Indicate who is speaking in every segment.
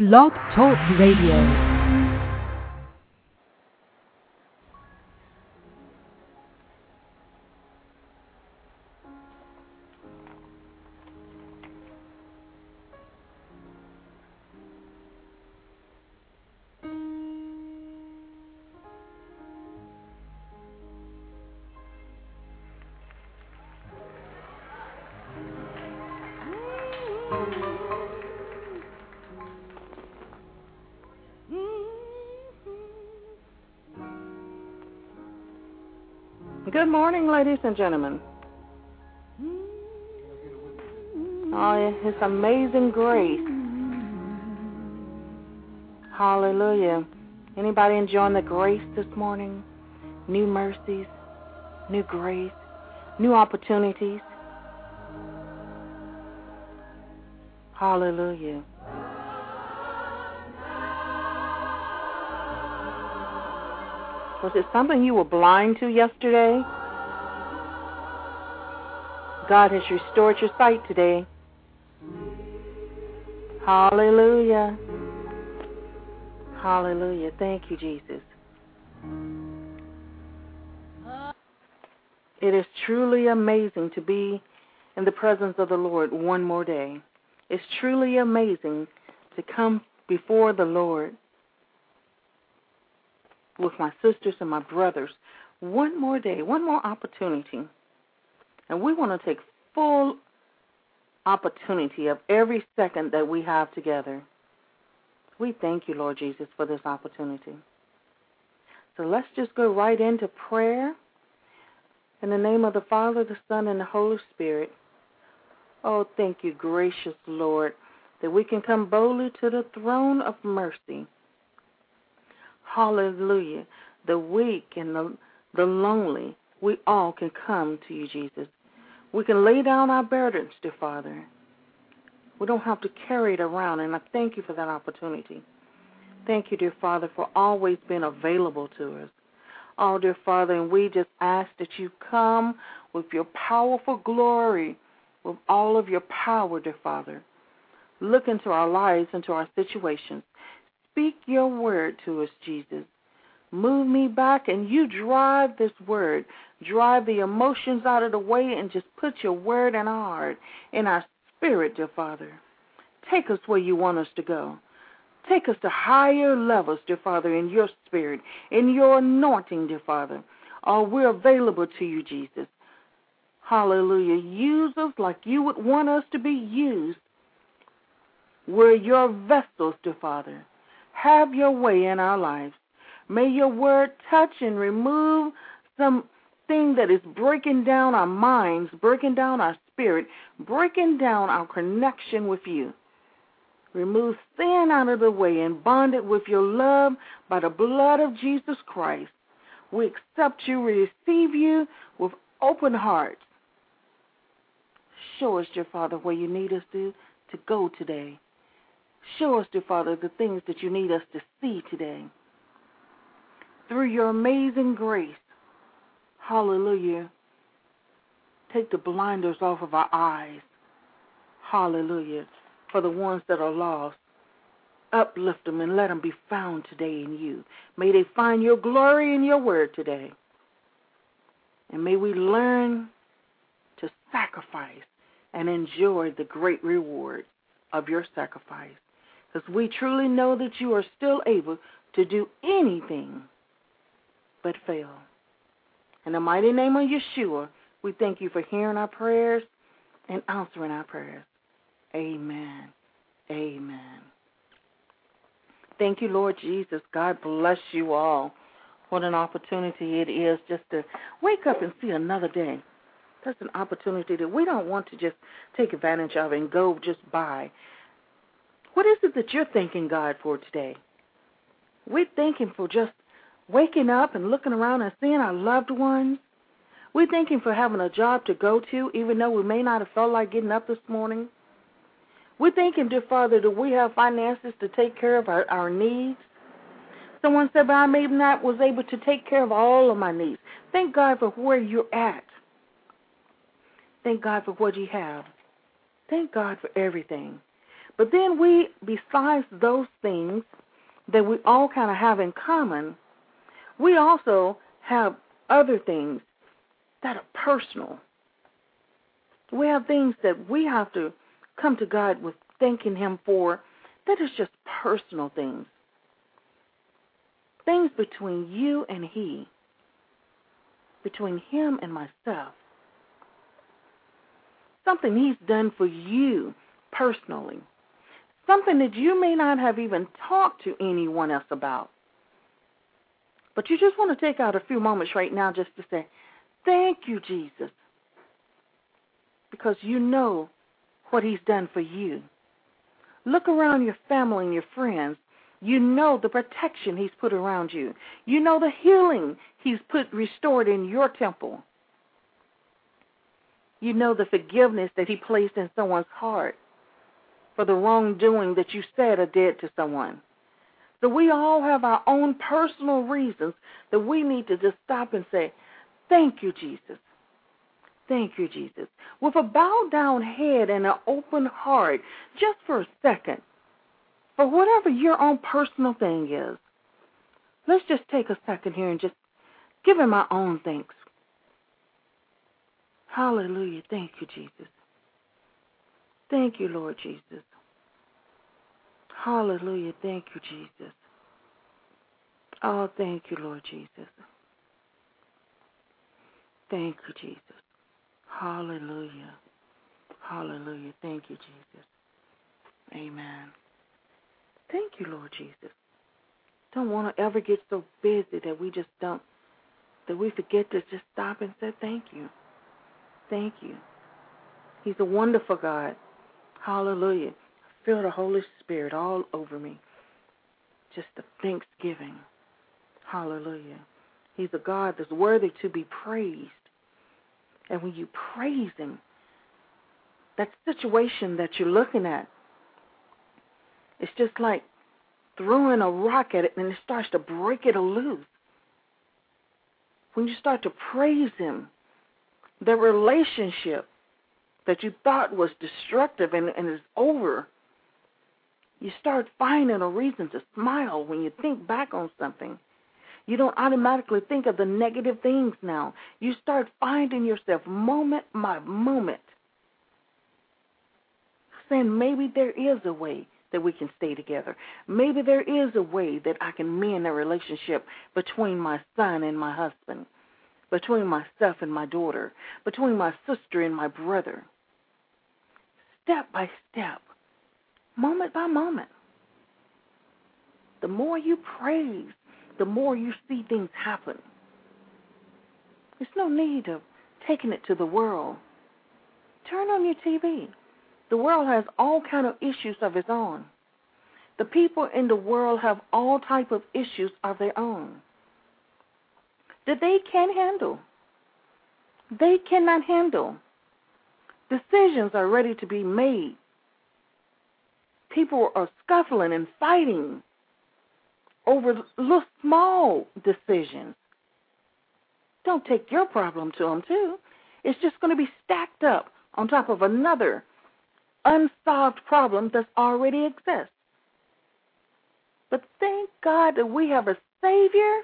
Speaker 1: Blog Talk Radio.
Speaker 2: Good morning, ladies and gentlemen. Oh, His amazing grace. Hallelujah. Anybody enjoying the grace this morning? New mercies, new grace, new opportunities. Hallelujah. Was it something you were blind to yesterday? God has restored your sight today. Hallelujah. Hallelujah. Thank you, Jesus. It is truly amazing to be in the presence of the Lord one more day. It's truly amazing to come before the Lord with my sisters and my brothers one more day, one more opportunity. And we want to take full opportunity of every second that we have together. We thank you, Lord Jesus, for this opportunity. So let's just go right into prayer. In the name of the Father, the Son, and the Holy Spirit. Oh, thank you, gracious Lord, that we can come boldly to the throne of mercy. Hallelujah. The weak and the lonely, we all can come to you, Jesus. We can lay down our burdens, dear Father. We don't have to carry it around, and I thank you for that opportunity. Thank you, dear Father, for always being available to us. Oh, dear Father, and we just ask that you come with your powerful glory, with all of your power, dear Father. Look into our lives, into our situations. Speak your word to us, Jesus. Move me back, and you drive this word. Drive the emotions out of the way and just put your word in our heart, in our spirit, dear Father. Take us where you want us to go. Take us to higher levels, dear Father, in your spirit, in your anointing, dear Father. Oh, we're available to you, Jesus. Hallelujah. Use us like you would want us to be used. We're your vessels, dear Father. Have your way in our lives. May your word touch and remove something that is breaking down our minds, breaking down our spirit, breaking down our connection with you. Remove sin out of the way and bond it with your love by the blood of Jesus Christ. We accept you, receive you with open hearts. Show us, dear Father, where you need us to go today. Show us, dear Father, the things that you need us to see today. Through your amazing grace, hallelujah, take the blinders off of our eyes, hallelujah, for the ones that are lost. Uplift them and let them be found today in you. May they find your glory in your word today. And may we learn to sacrifice and enjoy the great reward of your sacrifice. Because we truly know that you are still able to do anything but fail. In the mighty name of Yeshua, we thank you for hearing our prayers and answering our prayers. Amen. Amen. Thank you, Lord Jesus. God bless you all. What an opportunity it is just to wake up and see another day. That's an opportunity that we don't want to just take advantage of and go just by. What is it that you're thanking God for today? We're thanking for just waking up and looking around and seeing our loved ones. We're thanking for having a job to go to, even though we may not have felt like getting up this morning. We're thanking, dear Father, that we have finances to take care of our needs. Someone said, but I maybe not was able to take care of all of my needs. Thank God for where you're at. Thank God for what you have. Thank God for everything. But then besides those things that we all kind of have in common, we also have other things that are personal. We have things that we have to come to God with, thanking Him for, that is just personal things. Things between you and He, between Him and myself. Something He's done for you personally. Something that you may not have even talked to anyone else about. But you just want to take out a few moments right now just to say, thank you, Jesus. Because you know what He's done for you. Look around your family and your friends. You know the protection He's put around you. You know the healing He's restored in your temple. You know the forgiveness that He placed in someone's heart for the wrongdoing that you said or did to someone. So we all have our own personal reasons that we need to just stop and say, thank you, Jesus. Thank you, Jesus. With a bowed down head and an open heart, just for a second, for whatever your own personal thing is, let's just take a second here and just give Him our own thanks. Hallelujah. Thank you, Jesus. Thank you, Lord Jesus. Hallelujah. Thank you, Jesus. Oh, thank you, Lord Jesus. Thank you, Jesus. Hallelujah. Hallelujah. Thank you, Jesus. Amen. Thank you, Lord Jesus. Don't want to ever get so busy that we forget to just stop and say thank you. Thank you. He's a wonderful God. Hallelujah. I feel the Holy Spirit all over me. Just the thanksgiving. Hallelujah. He's a God that's worthy to be praised. And when you praise Him, that situation that you're looking at, it's just like throwing a rock at it and it starts to break it loose. When you start to praise Him, the relationship that you thought was destructive and is over, you start finding a reason to smile when you think back on something. You don't automatically think of the negative things now. You start finding yourself moment by moment saying, maybe there is a way that we can stay together. Maybe there is a way that I can mend a relationship between my son and my husband, between myself and my daughter, between my sister and my brother. Step by step, moment by moment. The more you praise, the more you see things happen. There's no need of taking it to the world. Turn on your TV. The world has all kind of issues of its own. The people in the world have all type of issues of their own that they can't handle. They cannot handle. Decisions are ready to be made. People are scuffling and fighting over little small decisions. Don't take your problem to them, too. It's just going to be stacked up on top of another unsolved problem that already exists. But thank God that we have a Savior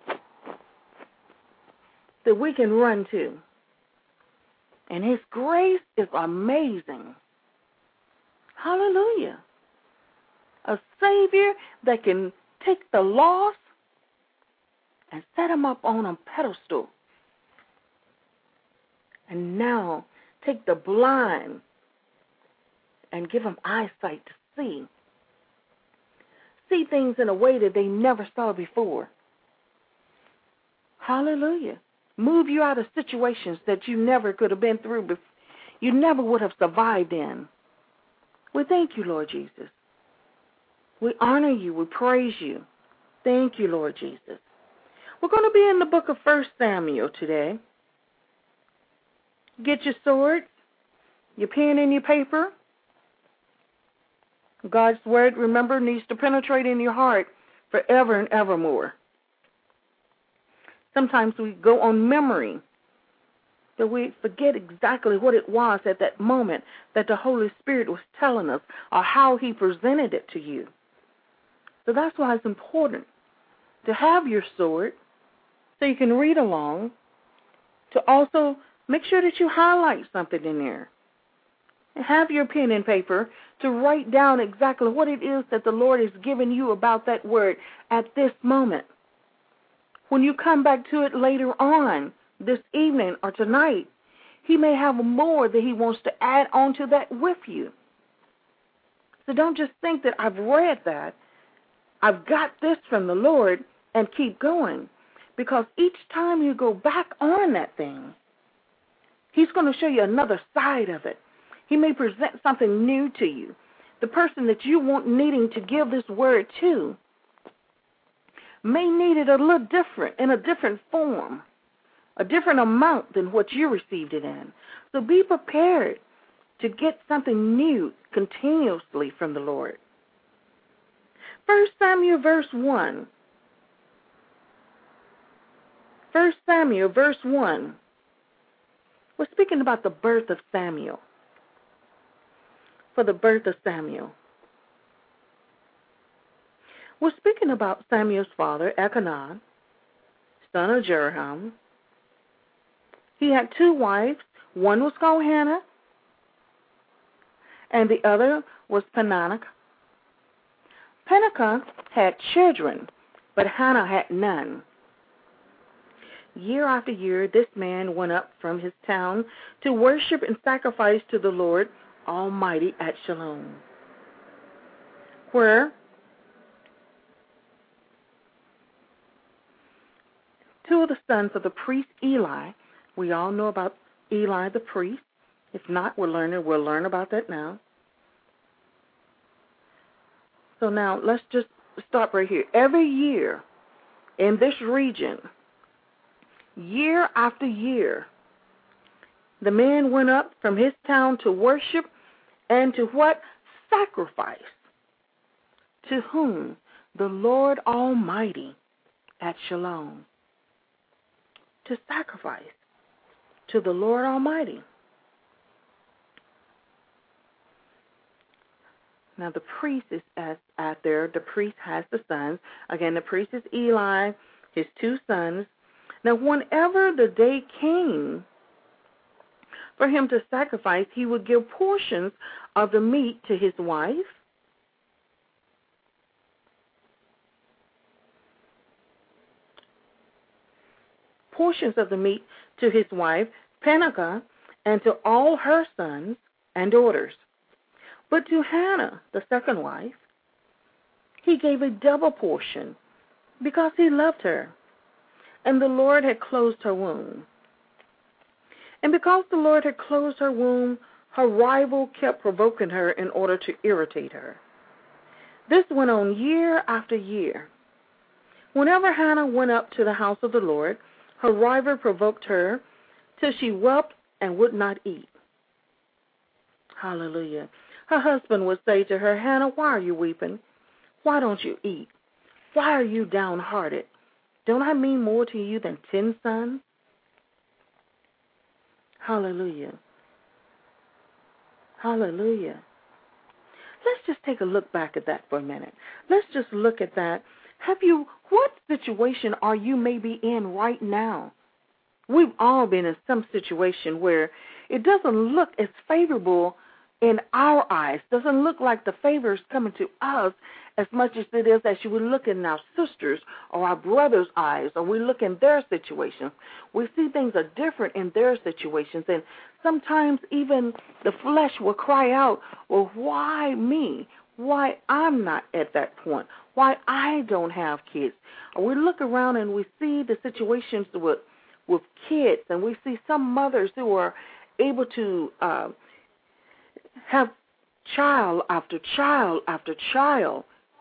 Speaker 2: that we can run to. And His grace is amazing. Hallelujah. A Savior that can take the lost and set him up on a pedestal. And now take the blind and give them eyesight to see. See things in a way that they never saw before. Hallelujah. Move you out of situations that you never could have been through before. You never would have survived in. We thank you, Lord Jesus. We honor you. We praise you. Thank you, Lord Jesus. We're going to be in the book of 1 Samuel today. Get your sword, your pen, and your paper. God's word, remember, needs to penetrate in your heart forever and evermore. Sometimes we go on memory that we forget exactly what it was at that moment that the Holy Spirit was telling us or how He presented it to you. So that's why it's important to have your sword so you can read along, to also make sure that you highlight something in there. And have your pen and paper to write down exactly what it is that the Lord is giving you about that word at this moment. When you come back to it later on, this evening or tonight, He may have more that He wants to add on to that with you. So don't just think that I've read that, I've got this from the Lord, and keep going. Because each time you go back on that thing, He's going to show you another side of it. He may present something new to you. The person that you want needing to give this word to may need it a little different, in a different form, a different amount than what you received it in. So be prepared to get something new continuously from the Lord. 1 Samuel verse 1. 1 Samuel verse 1. We're speaking about the birth of Samuel. For the birth of Samuel. We're speaking about Samuel's father, Elkanah, son of Jeroham. He had two wives. One was called Hannah, and the other was Peninnah. Peninnah had children, but Hannah had none. Year after year, this man went up from his town to worship and sacrifice to the Lord Almighty at Shiloh, where two of the sons of the priest Eli, we all know about Eli the priest. If not, we'll learn about that now. So now let's just stop right here. Every year in this region, year after year, the man went up from his town to worship and to what? Sacrifice. To whom? The Lord Almighty at Shalom. To sacrifice to the Lord Almighty. Now the priest is out there. The priest has the sons. Again, the priest is Eli, his two sons. Now whenever the day came for him to sacrifice, he would give portions of the meat to his wife, Peninnah, and to all her sons and daughters. But to Hannah, the second wife, he gave a double portion because he loved her, and the Lord had closed her womb. And because the Lord had closed her womb, her rival kept provoking her in order to irritate her. This went on year after year. Whenever Hannah went up to the house of the Lord, her rival provoked her till she wept and would not eat. Hallelujah. Her husband would say to her, Hannah, why are you weeping? Why don't you eat? Why are you downhearted? Don't I mean more to you than 10 sons? Hallelujah. Hallelujah. Let's just take a look back at that for a minute. Let's just look at that. What situation are you maybe in right now? We've all been in some situation where it doesn't look as favorable in our eyes. Doesn't look like the favor is coming to us as much as it is as you would look in our sisters' or our brothers' eyes, or we look in their situations. We see things are different in their situations, and sometimes even the flesh will cry out, well, why me? Why I'm not at that point? Why I don't have kids? Or we look around and we see the situations with kids, and we see some mothers who are able to have child after child after child,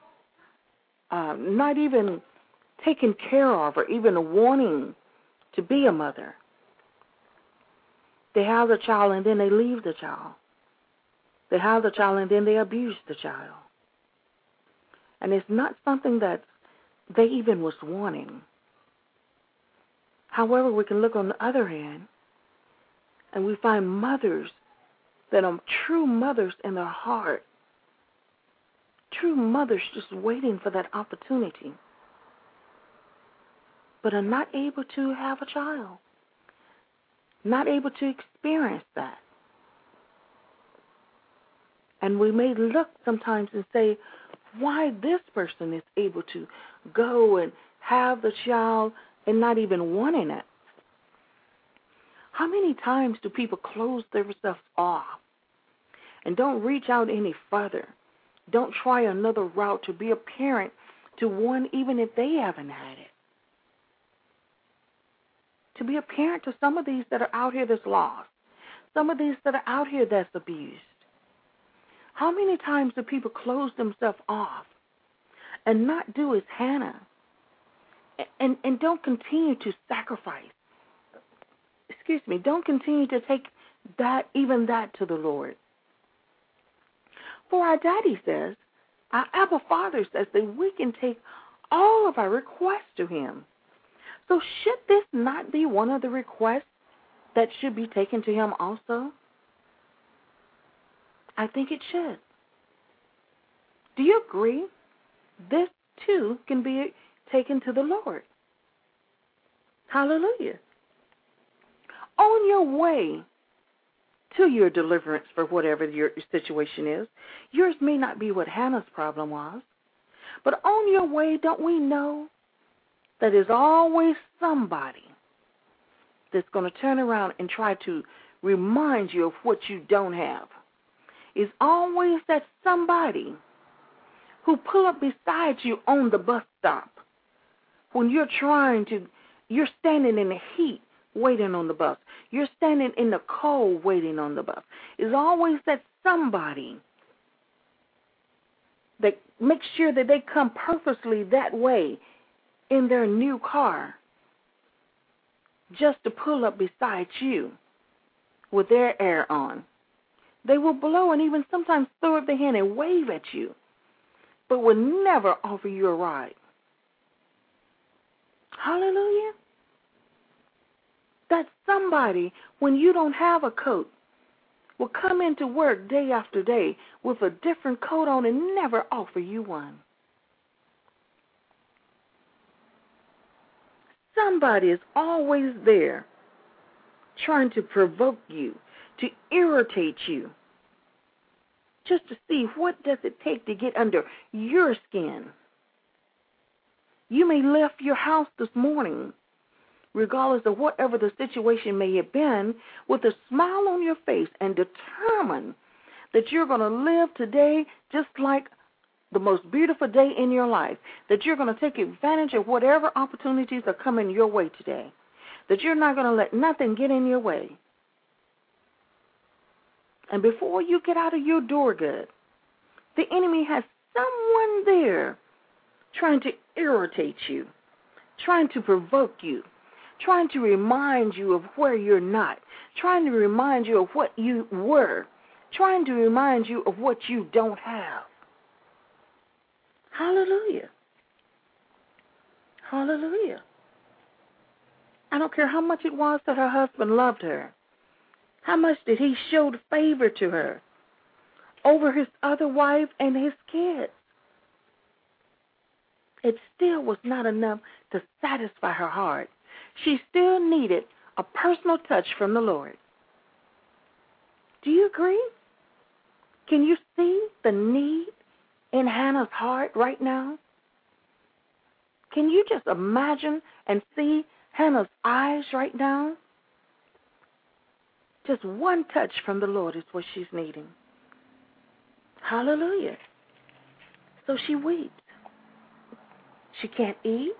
Speaker 2: not even taken care of or even wanting to be a mother. They have the child and then they leave the child. They have the child and then they abuse the child. And it's not something that they even was wanting. However, we can look on the other hand And we find mothers that are true mothers in their heart. True mothers just waiting for that opportunity, but are not able to have a child, not able to experience that. And we may look sometimes and say, why this person is able to go and have the child and not even wanting it. How many times do people close themselves off and don't reach out any further? Don't try another route to be a parent to one, even if they haven't had it. To be a parent to some of these that are out here that's lost. Some of these that are out here that's abused. How many times do people close themselves off and not do as Hannah and don't continue to sacrifice? Don't continue to take that, even that to the Lord. For our daddy says, our Abba Father says that we can take all of our requests to him. So should this not be one of the requests that should be taken to him also? I think it should. Do you agree? This too can be taken to the Lord. Hallelujah. On your way to your deliverance for whatever your situation is, yours may not be what Hannah's problem was, but on your way, don't we know that there's always somebody that's going to turn around and try to remind you of what you don't have? It's always that somebody who pull up beside you on the bus stop when you're standing in the heat waiting on the bus. You're standing in the cold waiting on the bus. It's always that somebody that makes sure that they come purposely that way in their new car just to pull up beside you with their air on. They will blow and even sometimes throw up their hand and wave at you, but will never offer you a ride. Hallelujah. That somebody, when you don't have a coat, will come into work day after day with a different coat on and never offer you one. Somebody is always there trying to provoke you, to irritate you, just to see what does it take to get under your skin. You may left your house this morning, regardless of whatever the situation may have been, with a smile on your face and determined that you're going to live today just like the most beautiful day in your life, that you're going to take advantage of whatever opportunities are coming your way today, that you're not going to let nothing get in your way. And before you get out of your door good, the enemy has someone there trying to irritate you, trying to provoke you, trying to remind you of where you're not, trying to remind you of what you were, trying to remind you of what you don't have. Hallelujah. Hallelujah. I don't care how much it was that her husband loved her, how much that he showed favor to her over his other wife and his kids. It still was not enough to satisfy her heart. She still needed a personal touch from the Lord. Do you agree? Can you see the need in Hannah's heart right now? Can you just imagine and see Hannah's eyes right now? Just one touch from the Lord is what she's needing. Hallelujah. So she weeps. She can't eat.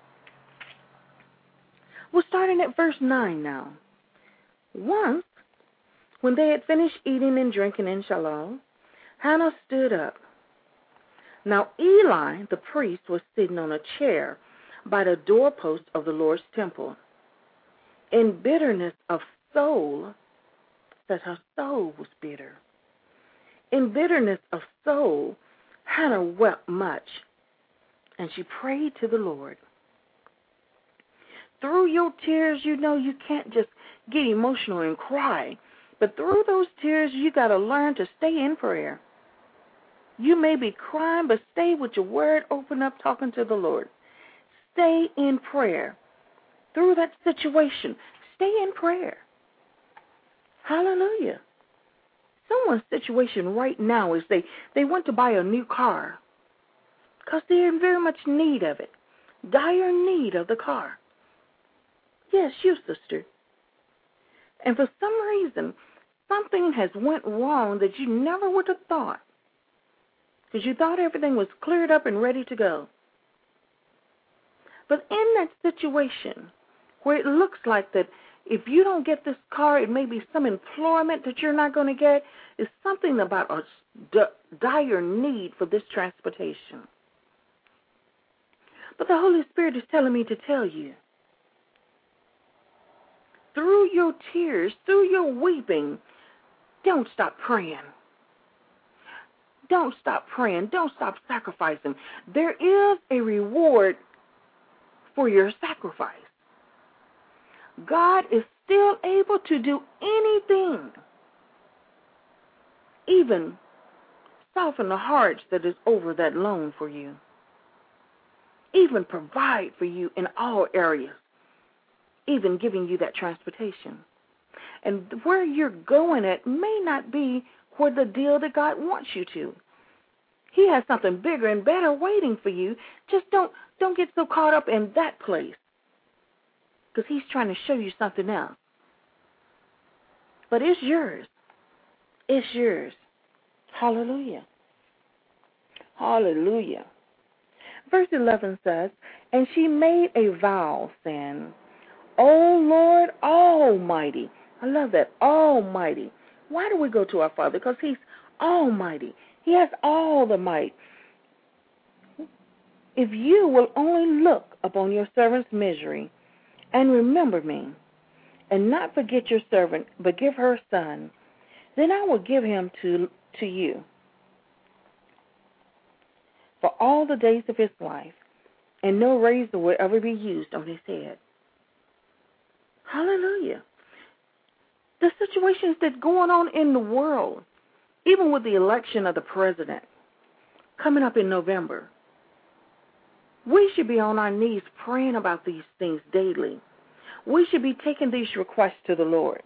Speaker 2: We're starting at verse 9 now. Once, when they had finished eating and drinking in Shiloh, Hannah stood up. Now Eli, the priest, was sitting on a chair by the doorpost of the Lord's temple. In bitterness of soul, that her soul was bitter. In bitterness of soul, Hannah wept much, and she prayed to the Lord. through your tears, you know you can't just get emotional and cry. But through those tears, you got to learn to stay in prayer. You may be crying, but stay with your word open up, talking to the Lord. Stay in prayer. Through that situation, stay in prayer. Hallelujah. Someone's situation right now is they want to buy a new car because they're in very much need of it. Dire need of the car. Yes, you, sister. And for some reason, something has went wrong that you never would have thought, because you thought everything was cleared up and ready to go. But in that situation where it looks like that if you don't get this car, it may be some employment that you're not going to get, it's something about a dire need for this transportation. But the Holy Spirit is telling me to tell you, through your tears, through your weeping, don't stop praying. Don't stop praying. Don't stop sacrificing. There is a reward for your sacrifice. God is still able to do anything, even soften the hearts that is over that loan for you, even provide for you in all areas, even giving you that transportation. And where you're going at may not be where the deal that God wants you to. He has something bigger and better waiting for you. Just don't get so caught up in that place, because he's trying to show you something else. But it's yours. It's yours. Hallelujah. Hallelujah. Verse 11 says, and she made a vow, saying, O Lord Almighty. I love that, Almighty. Why do we go to our Father? Because he's almighty. He has all the might. If you will only look upon your servant's misery and remember me, and not forget your servant, but give her a son, then I will give him to you for all the days of his life, and no razor will ever be used on his head. Hallelujah. The situations that's going on in the world, even with the election of the president coming up in November, we should be on our knees praying about these things daily. We should be taking these requests to the Lord.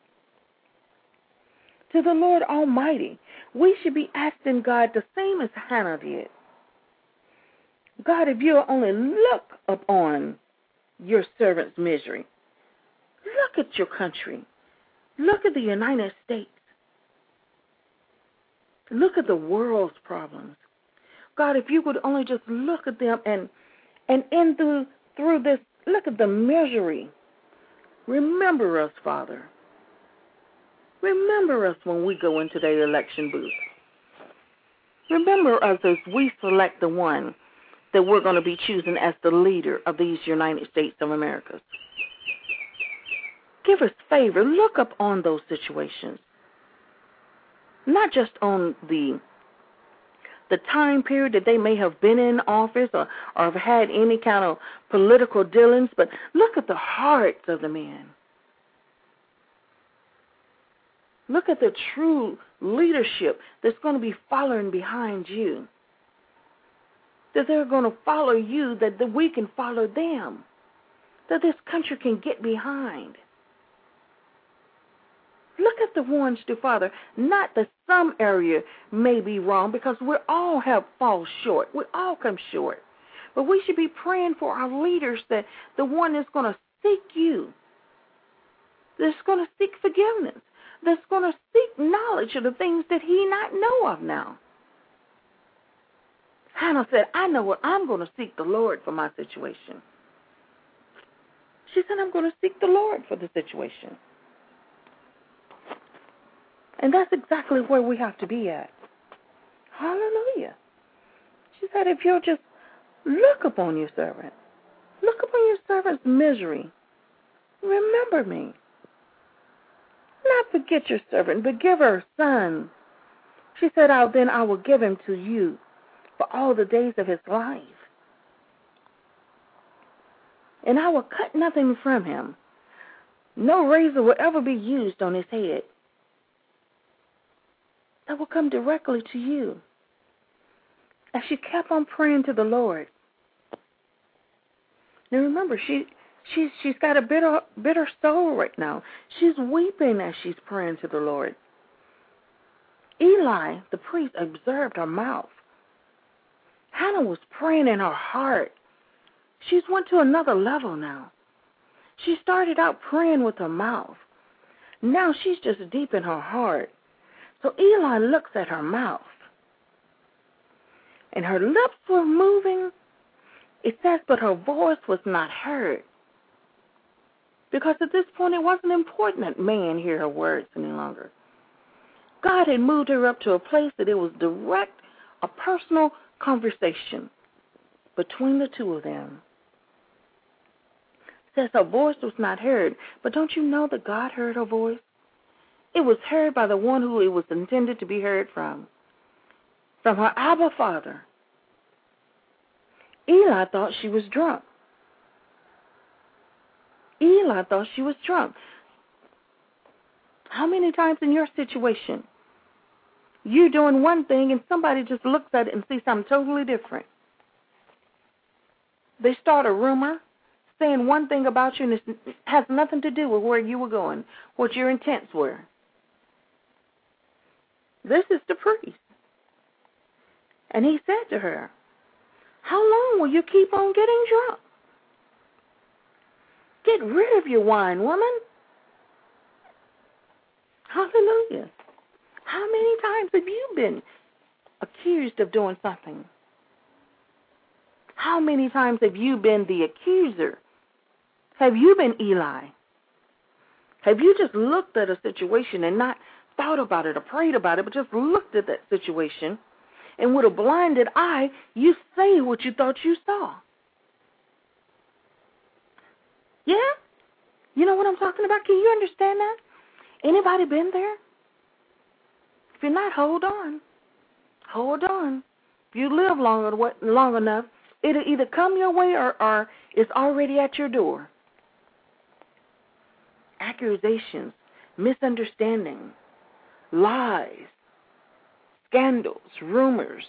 Speaker 2: To the Lord Almighty. We should be asking God the same as Hannah did. God, if you'll only look upon your servant's misery, look at your country. Look at the United States. Look at the world's problems. God, if you would only just look at them and through this, look at the misery. Remember us, Father. Remember us when we go into the election booth. Remember us as we select the one that we're going to be choosing as the leader of these United States of America. Give us favor. Look up on those situations. Not just on the time period that they may have been in office or have had any kind of political dealings, but look at the hearts of the men. Look at the true leadership that's going to be following behind you. That they're going to follow you, that we can follow them. That this country can get behind. Look at the ones, dear Father, not that some area may be wrong, because we all have fall short. We all come short. But we should be praying for our leaders, that the one that's going to seek you, that's going to seek forgiveness, that's going to seek knowledge of the things that he not know of now. Hannah said, I know what I'm going to seek the Lord for my situation. She said, I'm going to seek the Lord for the situation. And that's exactly where we have to be at. Hallelujah. She said, if you'll just look upon your servant, look upon your servant's misery, remember me. Not forget your servant, but give her a son. She said, then I will give him to you for all the days of his life. and I will cut nothing from him. No razor will ever be used on his head. That will come directly to you. As she kept on praying to the Lord. Now remember, she's got a bitter soul right now. She's weeping as she's praying to the Lord. Eli, the priest, observed her mouth. Hannah was praying in her heart. She's went to another level now. She started out praying with her mouth. Now she's just deep in her heart. So Eli looks at her mouth. And her lips were moving. It says, but her voice was not heard. Because at this point, it wasn't important that man hear her words any longer. God had moved her up to a place that it was direct, a personal conversation between the two of them. It says her voice was not heard. But don't you know that God heard her voice? It was heard by the one who it was intended to be heard from her Abba Father. Eli thought she was drunk. Eli thought she was drunk. How many times in your situation, you're doing one thing and somebody just looks at it and sees something totally different? They start a rumor saying one thing about you and it has nothing to do with where you were going, what your intents were. This is the priest. And he said to her, how long will you keep on getting drunk? Get rid of your wine, woman. Hallelujah. How many times have you been accused of doing something? How many times have you been the accuser? Have you been Eli? Have you just looked at a situation and not thought about it or prayed about it, but just looked at that situation, and with a blinded eye, you say what you thought you saw? Yeah? You know what I'm talking about? Can you understand that? Anybody been there? If you're not, hold on. Hold on. If you live long enough, it'll either come your way or it's already at your door. Accusations, misunderstandings, lies, scandals, rumors.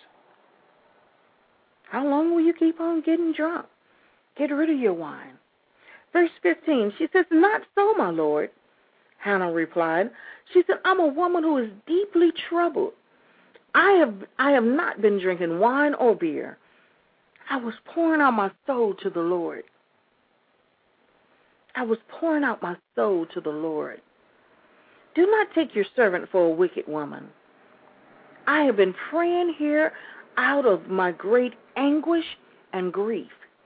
Speaker 2: How long will you keep on getting drunk? Get rid of your wine. Verse 15, she says, not so, my Lord. Hannah replied. She said, I'm a woman who is deeply troubled. I have not been drinking wine or beer. I was pouring out my soul to the Lord. I was pouring out my soul to the Lord. Do not take your servant for a wicked woman. I have been praying here out of my great anguish and grief.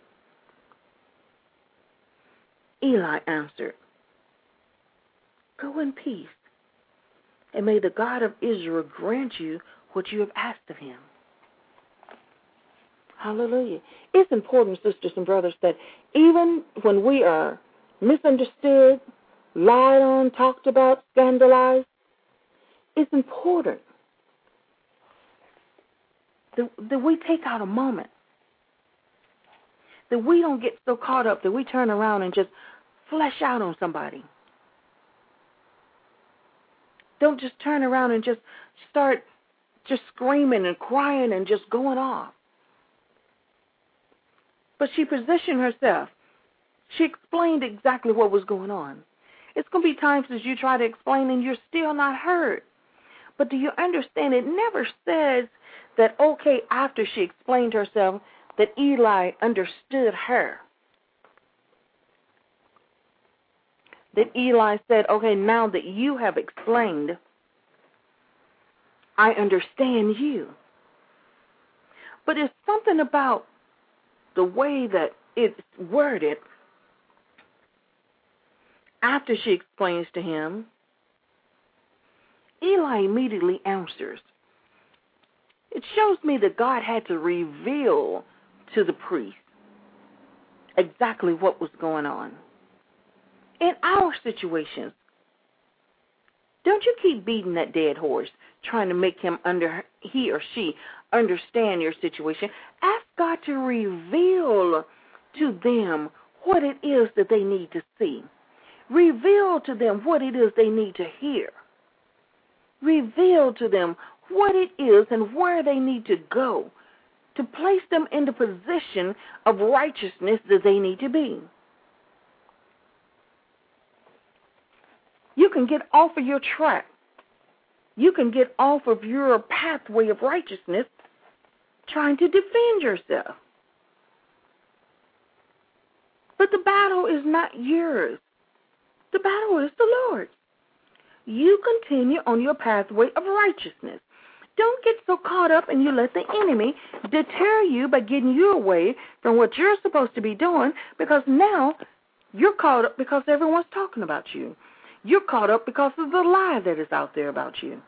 Speaker 2: Eli answered, go in peace, and may the God of Israel grant you what you have asked of him. Hallelujah. It's important, sisters and brothers, that even when we are misunderstood, lied on, talked about, scandalized, it's important that we take out a moment, that we don't get so caught up that we turn around and just flesh out on somebody. Don't just turn around and just start just screaming and crying and just going off. But she positioned herself. She explained exactly what was going on. It's going to be times as you try to explain and you're still not heard. But do you understand? It never says that, okay, after she explained herself, that Eli understood her. That Eli said, okay, now that you have explained, I understand you. But it's something about the way that it's worded. After she explains to him, Eli immediately answers. It shows me that God had to reveal to the priest exactly what was going on. In our situations, don't you keep beating that dead horse, trying to make he or she understand your situation. Ask God to reveal to them what it is that they need to see. Reveal to them what it is they need to hear. Reveal to them what it is and where they need to go to place them in the position of righteousness that they need to be. You can get off of your track. You can get off of your pathway of righteousness trying to defend yourself. But the battle is not yours. The battle is the Lord's. You continue on your pathway of righteousness. Don't get so caught up and you let the enemy deter you by getting you away from what you're supposed to be doing, because now you're caught up because everyone's talking about you. You're caught up because of the lie that is out there about you.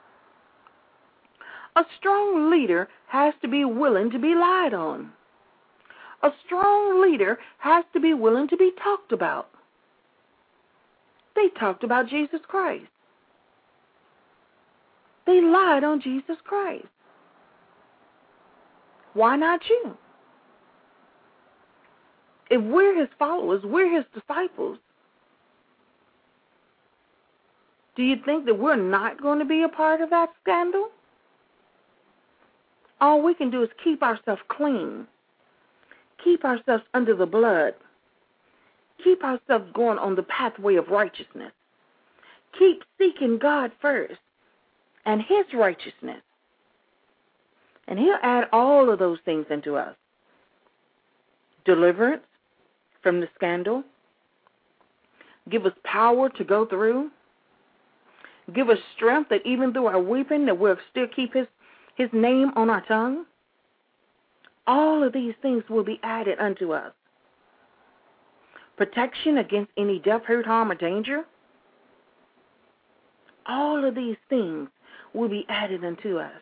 Speaker 2: A strong leader has to be willing to be lied on. A strong leader has to be willing to be talked about. They talked about Jesus Christ. They lied on Jesus Christ. Why not you? If we're his followers, we're his disciples, do you think that we're not going to be a part of that scandal? All we can do is keep ourselves clean. Keep ourselves under the blood. Keep ourselves going on the pathway of righteousness. Keep seeking God first and his righteousness. And he'll add all of those things into us. Deliverance from the scandal. Give us power to go through. Give us strength that even through our weeping that we'll still keep his name on our tongue. All of these things will be added unto us. Protection against any death, hurt, harm, or danger. All of these things will be added unto us.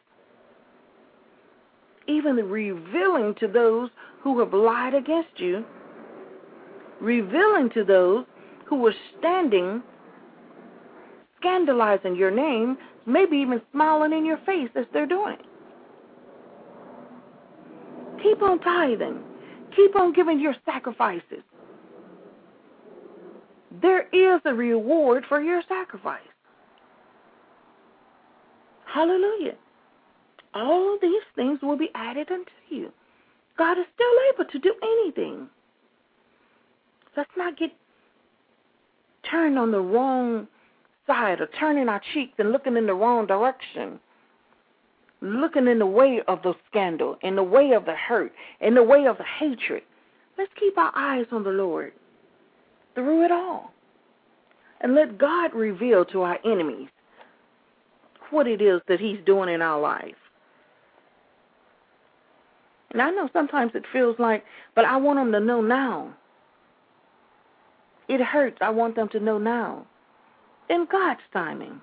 Speaker 2: Even the revealing to those who have lied against you. Revealing to those who were standing, scandalizing your name, maybe even smiling in your face as they're doing it. Keep on tithing. Keep on giving your sacrifices. There is a reward for your sacrifice. Hallelujah. All of these things will be added unto you. God is still able to do anything. Let's not get turned on the wrong side or turning our cheeks and looking in the wrong direction. Looking in the way of the scandal, in the way of the hurt, in the way of the hatred. Let's keep our eyes on the Lord through it all. And let God reveal to our enemies what it is that he's doing in our life. And I know sometimes it feels like, but I want them to know now. It hurts. I want them to know now. In God's timing.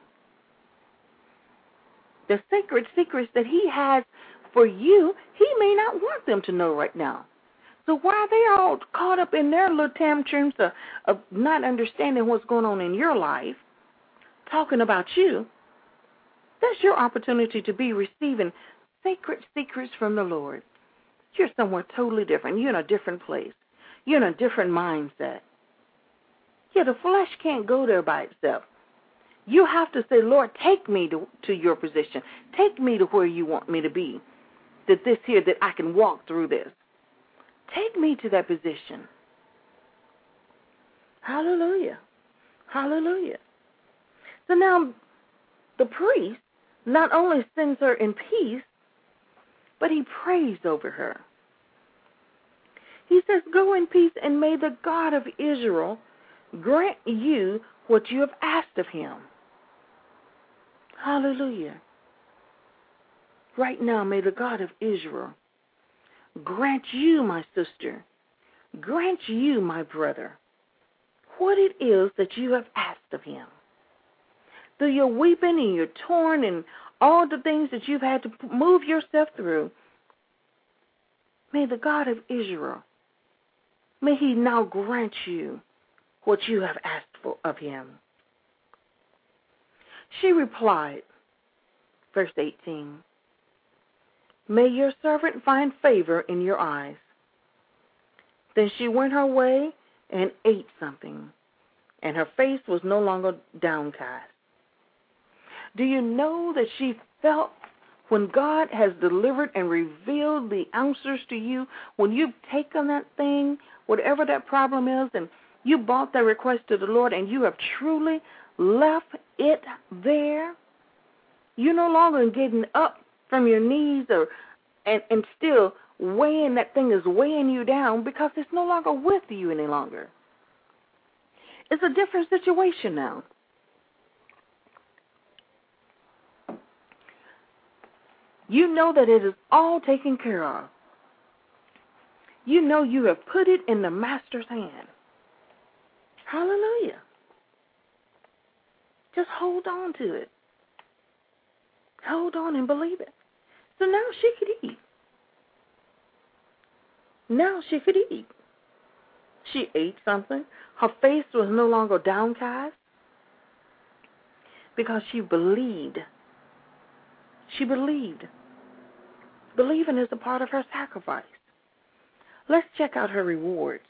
Speaker 2: The sacred secrets that he has for you, he may not want them to know right now. So while they're all caught up in their little tantrums of not understanding what's going on in your life, talking about you, that's your opportunity to be receiving sacred secrets from the Lord. You're somewhere totally different. You're in a different place. You're in a different mindset. Yeah, the flesh can't go there by itself. You have to say, Lord, take me to your position. Take me to where you want me to be. That I can walk through this. Take me to that position. Hallelujah. Hallelujah. So now the priest not only sends her in peace, but he prays over her. He says, go in peace, and may the God of Israel grant you what you have asked of him. Hallelujah. Right now, may the God of Israel grant you, my sister, grant you, my brother, what it is that you have asked of him. Through your weeping and your torn and all the things that you've had to move yourself through, may the God of Israel, may he now grant you what you have asked for of him. She replied, verse 18, may your servant find favor in your eyes. Then she went her way and ate something, and her face was no longer downcast. Do you know that she felt when God has delivered and revealed the answers to you, when you've taken that thing, whatever that problem is, and you brought that request to the Lord and you have truly left it there, you're no longer getting up from your knees and still weighing that thing is weighing you down because it's no longer with you any longer. It's a different situation now. You know that it is all taken care of. You know you have put it in the Master's hand. Hallelujah. Just hold on to it. Hold on and believe it. So now she could eat. Now she could eat. She ate something. Her face was no longer downcast because she believed. She believed. Believing is a part of her sacrifice. Let's check out her rewards.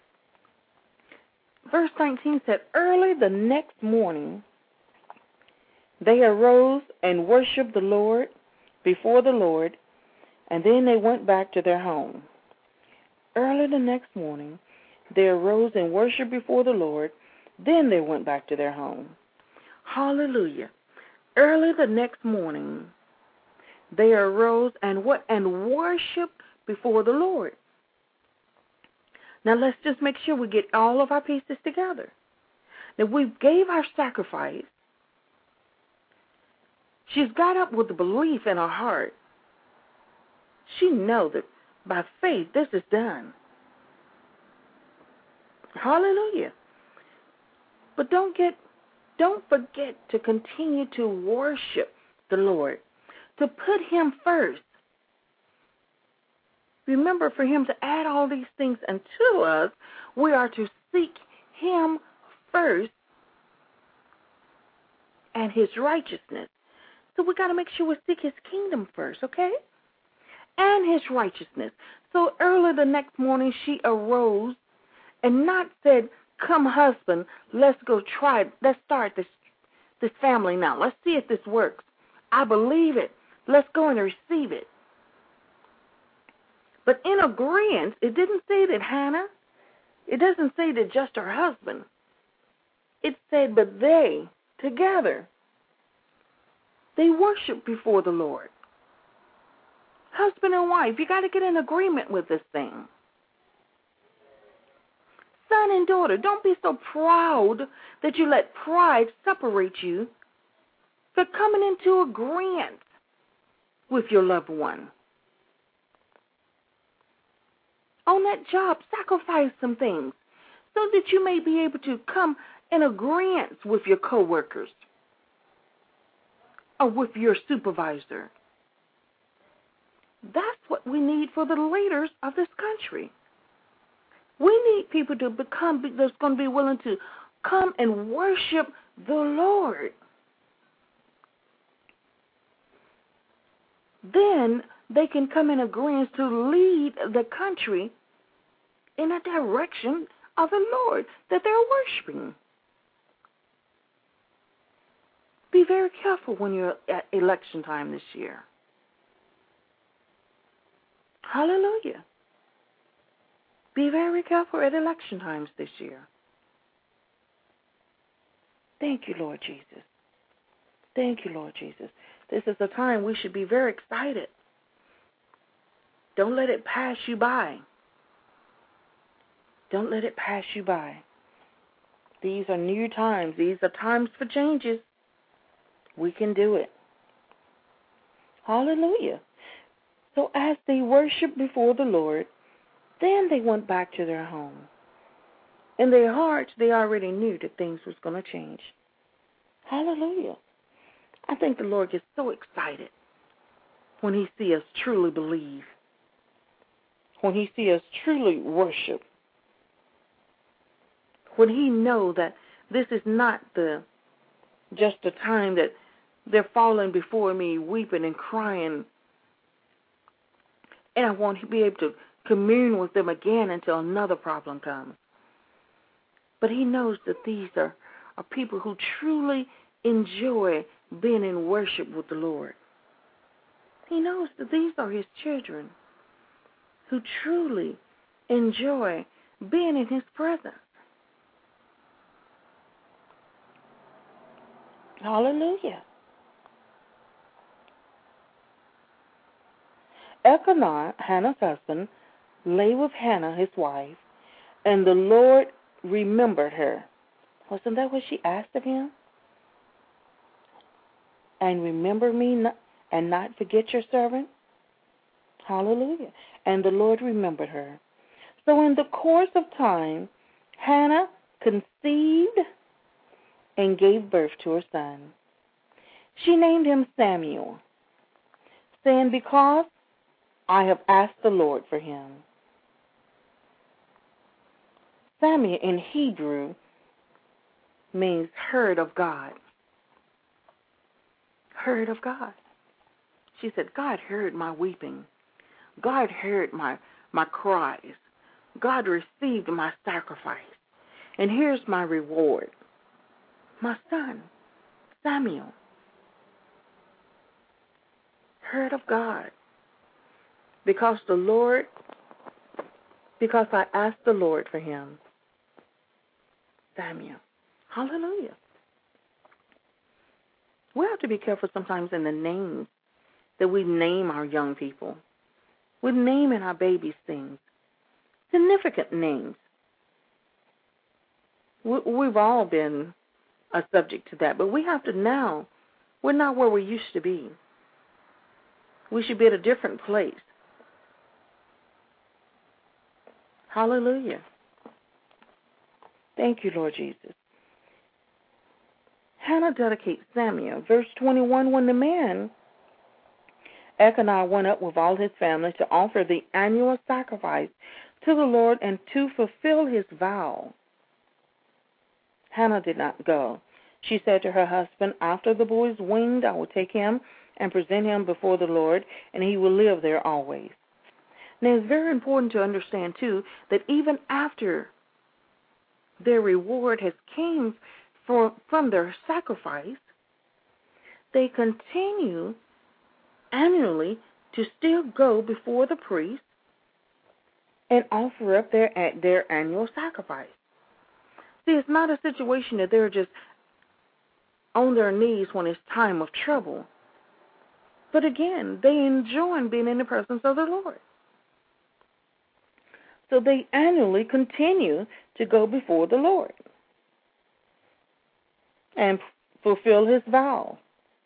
Speaker 2: Verse 19 said, early the next morning, they arose and worshiped the Lord before the Lord, and then they went back to their home. Early the next morning, they arose and worshiped before the Lord, then they went back to their home. Hallelujah. Early the next morning, they arose and worshiped before the Lord. Now let's just make sure we get all of our pieces together. Now we gave our sacrifice. She's got up with the belief in her heart. She knows that by faith this is done. Hallelujah. But don't forget to continue to worship the Lord, to put Him first. Remember, for Him to add all these things unto us, we are to seek Him first and His righteousness. So we got to make sure we seek His kingdom first, okay? And His righteousness. So early the next morning she arose and not said, come husband, let's go try it. Let's start this family now. Let's see if this works. I believe it. Let's go and receive it. But in agreement, it didn't say that Hannah, it doesn't say that just her husband. It said, but they, together, they worship before the Lord. Husband and wife, you got to get in agreement with this thing. Son and daughter, don't be so proud that you let pride separate you from coming into agreement with your loved one. On that job, sacrifice some things so that you may be able to come in agreement with your coworkers or with your supervisor. That's what we need for the leaders of this country. We need people to become that's going to be willing to come and worship the Lord. Then they can come in agreement to lead the country in a direction of the Lord that they're worshiping. Be very careful when you're at election time this year. Hallelujah. Be very careful at election times this year. Thank you, Lord Jesus. Thank you, Lord Jesus. This is a time we should be very excited. Don't let it pass you by. Don't let it pass you by. These are new times. These are times for changes. We can do it. Hallelujah. So as they worshiped before the Lord, then they went back to their home. In their hearts, they already knew that things was going to change. Hallelujah. I think the Lord gets so excited when He sees us truly believe, when He sees us truly worship, when He knows that this is not just the time that they're falling before me, weeping and crying, and I want to be able to commune with them again until another problem comes. But he knows that these are people who truly enjoy being in worship with the Lord. He knows that these are his children who truly enjoy being in his presence. Hallelujah. Elkanah, Hannah's husband, lay with Hannah, his wife, and the Lord remembered her. Wasn't that what she asked of him? And remember me and not forget your servant? Hallelujah. And the Lord remembered her. So in the course of time, Hannah conceived and gave birth to her son. She named him Samuel, saying, because I have asked the Lord for him. Samuel in Hebrew means heard of God. Heard of God. She said, God heard my weeping. God heard my cries. God received my sacrifice. And here's my reward. My son, Samuel, heard of God. Because I asked the Lord for him. Samuel. Hallelujah. We have to be careful sometimes in the names that we name our young people. We're naming our babies things. Significant names. We've all been a subject to that, but we have to now. We're not where we used to be. We should be at a different place. Hallelujah. Thank you, Lord Jesus. Hannah dedicates Samuel. Verse 21, when the man, Elkanah, went up with all his family to offer the annual sacrifice to the Lord and to fulfill his vow, Hannah did not go. She said to her husband, after the boy is weaned, I will take him and present him before the Lord, and he will live there always. Now, it's very important to understand, too, that even after their reward has came from their sacrifice, they continue annually to still go before the priest and offer up their annual sacrifice. See, it's not a situation that they're just on their knees when it's time of trouble. But again, they enjoy being in the presence of the Lord. So they annually continue to go before the Lord and fulfill his vow.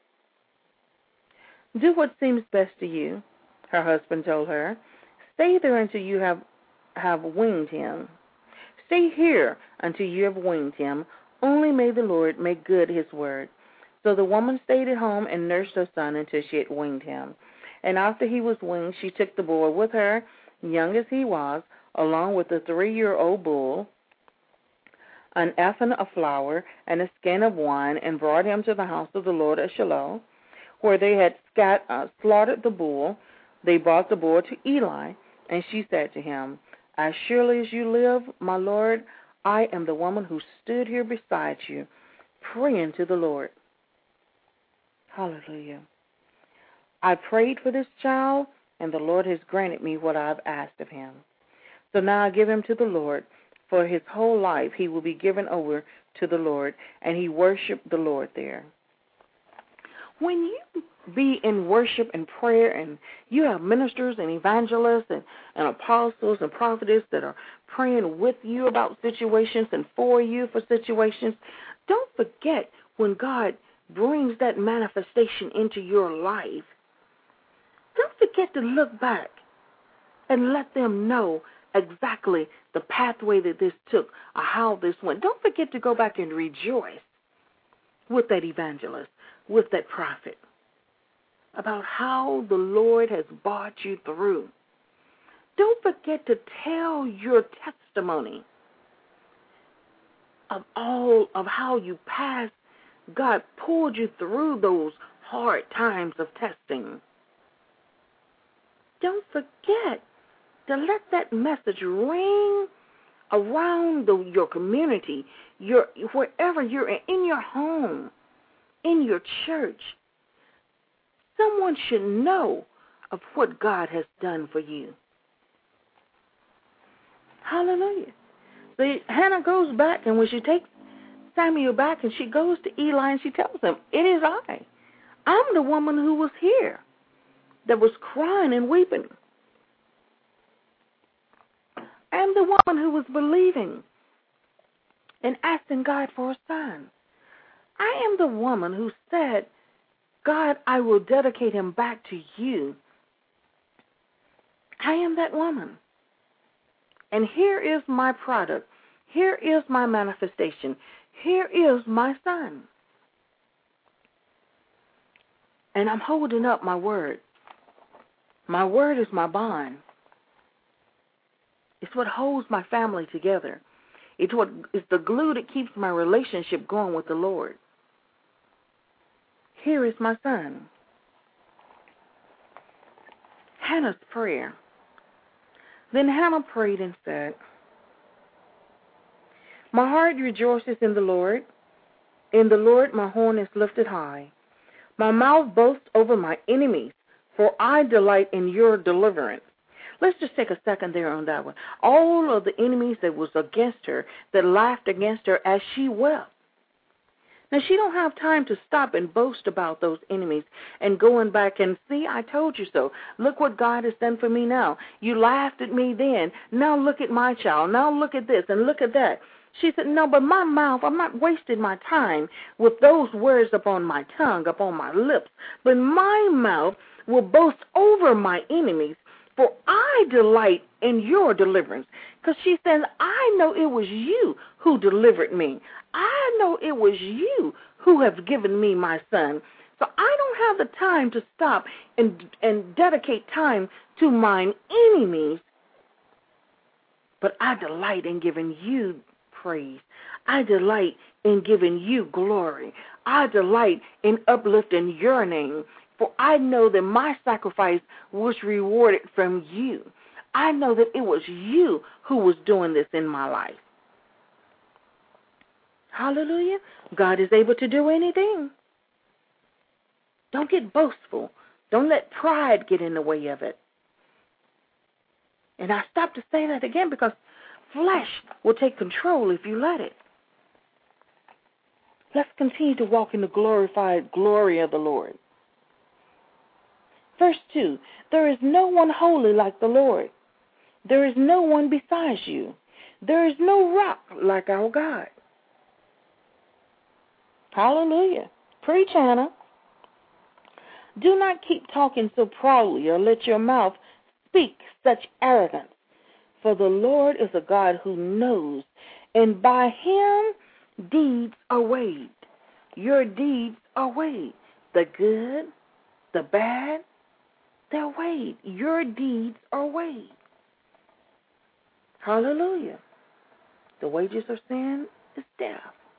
Speaker 2: Do what seems best to you, her husband told her. Stay there until you have weaned him. Stay here until you have weaned him. Only may the Lord make good his word. So the woman stayed at home and nursed her son until she had weaned him. And after he was weaned, she took the boy with her, young as he was, along with the 3-year-old bull, an ephah of flour, and a skin of wine, and brought him to the house of the Lord at Shiloh, where they had slaughtered the bull. They brought the boy to Eli, and she said to him, as surely as you live, my Lord, I am the woman who stood here beside you, praying to the Lord. Hallelujah. I prayed for this child, and the Lord has granted me what I've asked of him. So now I give him to the Lord. For his whole life he will be given over to the Lord, and he worshiped the Lord there. When you be in worship and prayer, and you have ministers and evangelists and apostles and prophetess that are praying with you about situations and for you for situations, don't forget when God brings that manifestation into your life, don't forget to look back and let them know exactly the pathway that this took or how this went. Don't forget to go back and rejoice with that evangelist, with that prophet, about how the Lord has brought you through. Don't forget to tell your testimony of all of how you passed. God pulled you through those hard times of testing. Don't forget to let that message ring around your community, wherever you're in your home, in your church. Someone should know of what God has done for you. Hallelujah. So Hannah goes back, and when she takes Samuel back, and she goes to Eli, and she tells him, it is I. I'm the woman who was here that was crying and weeping. I'm the woman who was believing and asking God for a son. I am the woman who said, God, I will dedicate him back to you. I am that woman. And here is my product. Here is my manifestation. Here is my son. And I'm holding up my word. My word is my bond. It's what holds my family together. It's the glue that keeps my relationship going with the Lord. Here is my son. Hannah's prayer. Then Hannah prayed and said, my heart rejoices in the Lord. In the Lord my horn is lifted high. My mouth boasts over my enemies, for I delight in your deliverance. Let's just take a second there on that one. All of the enemies that was against her, that laughed against her as she wept. Now, she don't have time to stop and boast about those enemies and going back and, see, I told you so. Look what God has done for me now. You laughed at me then. Now look at my child. Now look at this and look at that. She said, no, but my mouth, I'm not wasting my time with those words upon my tongue, upon my lips. But my mouth will boast over my enemies, for I delight in your deliverance. Because she says, I know it was you who delivered me. I know it was you who have given me my son. So I don't have the time to stop and dedicate time to mine enemies. But I delight in giving you praise. I delight in giving you glory. I delight in uplifting your name. For I know that my sacrifice was rewarded from you. I know that it was you who was doing this in my life. Hallelujah. God is able to do anything. Don't get boastful. Don't let pride get in the way of it. And I stop to say that again because flesh will take control if you let it. Let's continue to walk in the glorified glory of the Lord. Verse 2, there is no one holy like the Lord. There is no one besides you. There is no rock like our God. Hallelujah. Preach, Hannah. Do not keep talking so proudly or let your mouth speak such arrogance. For the Lord is a God who knows, and by him deeds are weighed. Your deeds are weighed. The good, the bad, they're weighed. Your deeds are weighed. Hallelujah. The wages of sin is death.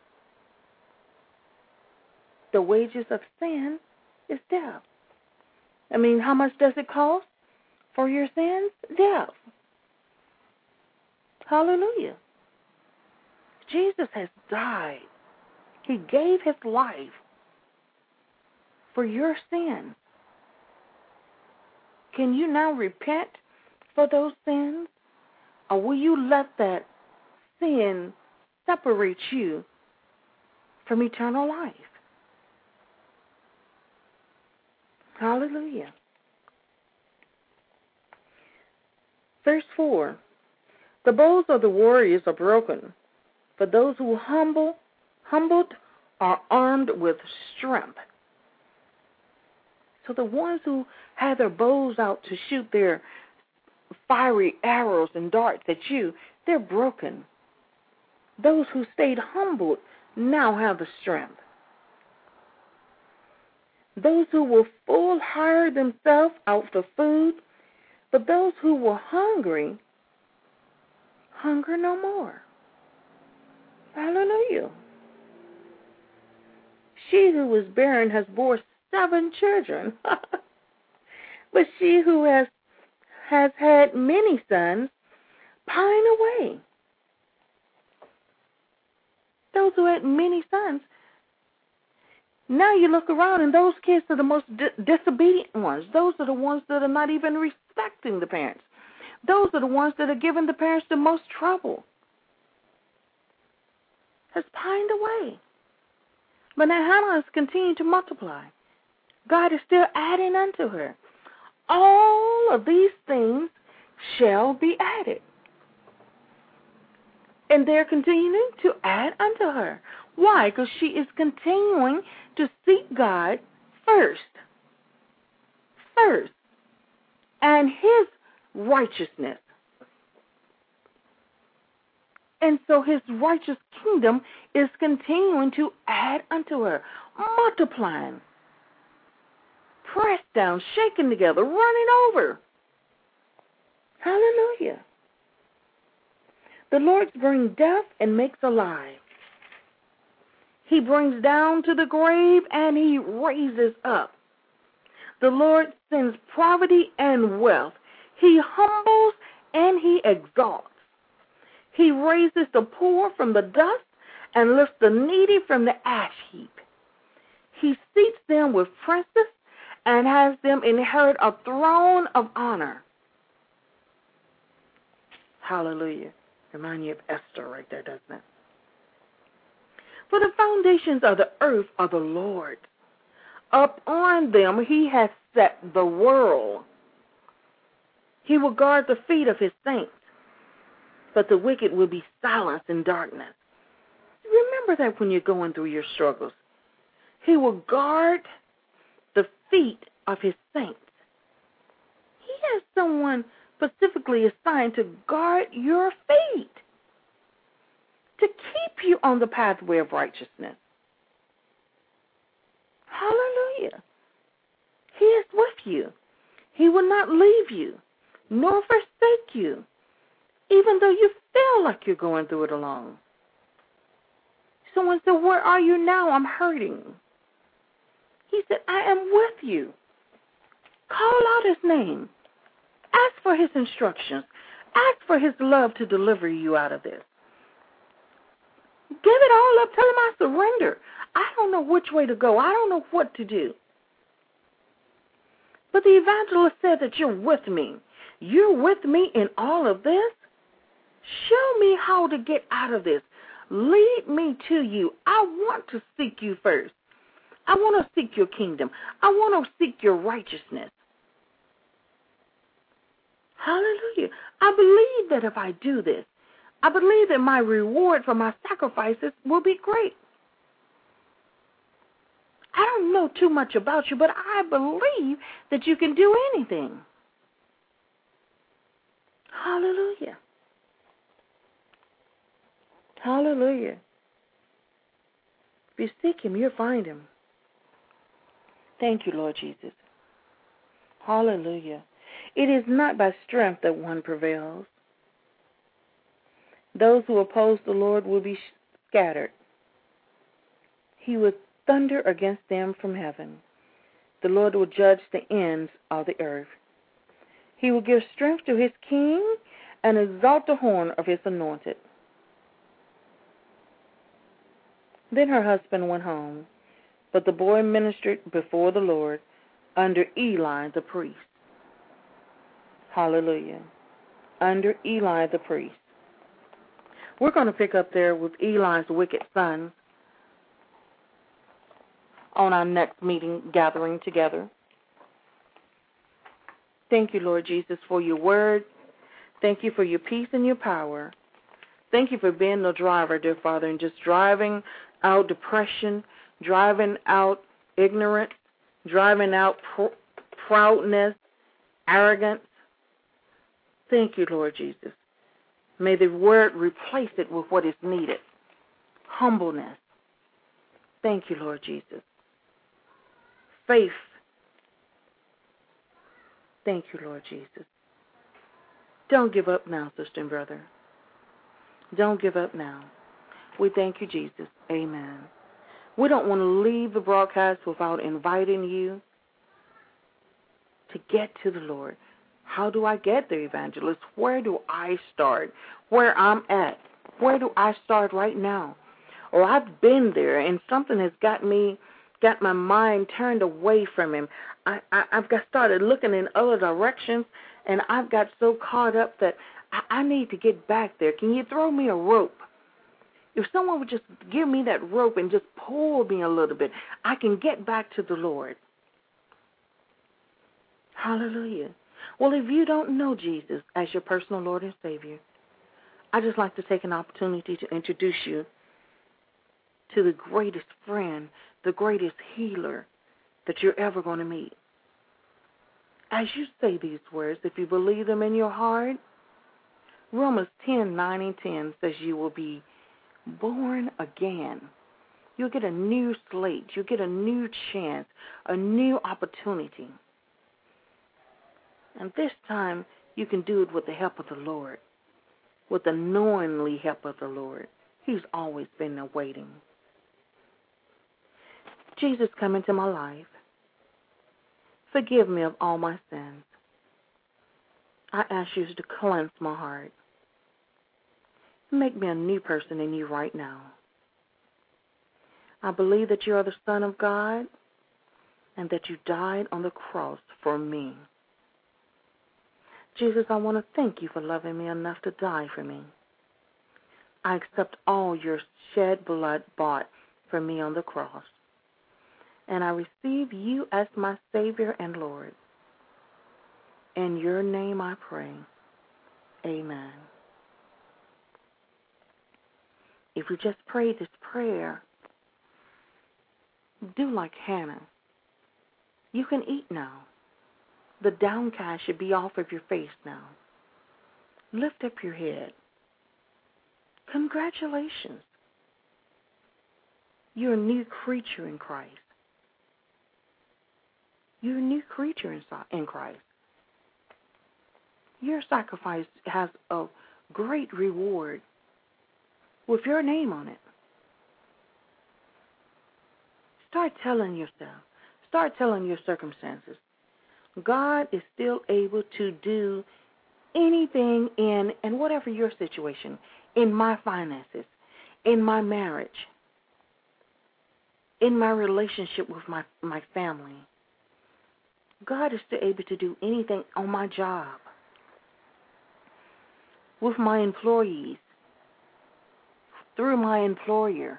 Speaker 2: The wages of sin is death. I mean, how much does it cost for your sins? Death. Hallelujah. Jesus has died. He gave his life for your sins. Can you now repent for those sins? Or will you let that sin separate you from eternal life? Hallelujah. Verse 4, the bows of the warriors are broken, for those who humbled are armed with strength. So the ones who had their bows out to shoot their fiery arrows and darts at you, they're broken. Those who stayed humbled now have the strength. Those who were full hired themselves out for food, but those who were hungry, hunger no more. Hallelujah. She who was barren has bore 7 children, but she who has had many sons pine away. those who had many sons. Now you look around, and those kids are the most disobedient ones. Those are the ones that are not even respecting the parents. Those are the ones that are giving the parents the most trouble. Has pined away. But now Hannah has continued to multiply. God is still adding unto her. All of these things shall be added. And they're continuing to add unto her. Why? Because she is continuing to seek God first. First. And His righteousness. And so His righteous kingdom is continuing to add unto her, multiplying, pressed down, shaken together, running over. Hallelujah. The Lord brings death and makes alive. He brings down to the grave and He raises up. The Lord sends poverty and wealth. He humbles and He exalts. He raises the poor from the dust and lifts the needy from the ash heap. He seats them with princes and has them inherit a throne of honor. Hallelujah. Remind you of Esther right there, doesn't it? For the foundations of the earth are the Lord's. Upon them He has set the world. He will guard the feet of His saints, but the wicked will be silenced in darkness. Remember that when you're going through your struggles. He will guard the feet of His saints. He has someone specifically assigned to guard your feet, to keep you on the pathway of righteousness. Hallelujah. He is with you. He will not leave you, nor forsake you, even though you feel like you're going through it alone. Someone said, where are you now? I'm hurting. He said, I am with you. Call out His name. Ask for His instructions. Ask for His love to deliver you out of this. Give it all up. Tell Him I surrender. I don't know which way to go. I don't know what to do. But the evangelist said that you're with me. You're with me in all of this. Show me how to get out of this. Lead me to you. I want to seek you first. I want to seek your kingdom. I want to seek your righteousness. Hallelujah. I believe that if I do this, I believe that my reward for my sacrifices will be great. I don't know too much about you, but I believe that you can do anything. Hallelujah. Hallelujah. If you seek Him, you'll find Him. Thank you, Lord Jesus. Hallelujah. It is not by strength that one prevails. Those who oppose the Lord will be scattered. He will thunder against them from heaven. The Lord will judge the ends of the earth. He will give strength to His king and exalt the horn of His anointed. Then her husband went home, but the boy ministered before the Lord under Eli the priest. Hallelujah. Under Eli the priest. We're going to pick up there with Eli's wicked son on our next meeting gathering together. Thank you, Lord Jesus, for your word. Thank you for your peace and your power. Thank you for being the driver, dear Father, and just driving out depression, driving out ignorance, driving out proudness, arrogance. Thank you, Lord Jesus. May the word replace it with what is needed. Humbleness. Thank you, Lord Jesus. Faith. Thank you, Lord Jesus. Don't give up now, sister and brother. Don't give up now. We thank you, Jesus. Amen. We don't want to leave the broadcast without inviting you to get to the Lord. How do I get there, evangelist? Where do I start? Where I'm at. Where do I start right now? or I've been there and something has got my mind turned away from him. I've got started looking in other directions, and I've got so caught up that I need to get back there. Can you throw me a rope? If someone would just give me that rope and just pull me a little bit, I can get back to the Lord. Hallelujah. Well, if you don't know Jesus as your personal Lord and Savior, I'd just like to take an opportunity to introduce you to the greatest friend, the greatest healer that you're ever going to meet. As you say these words, if you believe them in your heart, Romans 10:9 and 10 says you will be born again. You'll get a new slate. You'll get a new chance, a new opportunity. And this time, you can do it with the help of the Lord, with the knowingly help of the Lord. He's always been there waiting. Jesus, come into my life. Forgive me of all my sins. I ask you to cleanse my heart. Make me a new person in you right now. I believe that you are the Son of God and that you died on the cross for me. Jesus, I want to thank you for loving me enough to die for me. I accept all your shed blood bought for me on the cross. And I receive you as my Savior and Lord. In your name I pray. Amen. If you just prayed this prayer, do like Hannah. You can eat now. The downcast should be off of your face now. Lift up your head. Congratulations. You're a new creature in Christ. You're a new creature in Christ. Your sacrifice has a great reward with your name on it. Start telling yourself. Start telling your circumstances. God is still able to do anything in and whatever your situation, in my finances, in my marriage, in my relationship with my family. God is still able to do anything on my job, with my employees, through my employer.